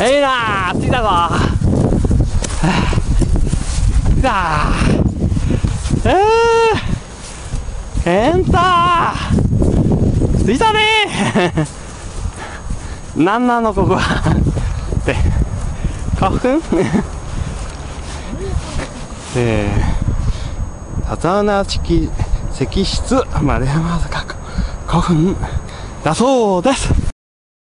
いいなー、着いたぞー。着いたー。ケンター、着いたねー。なんなのここはって花粉立穴式石室丸山坂花粉だそうです。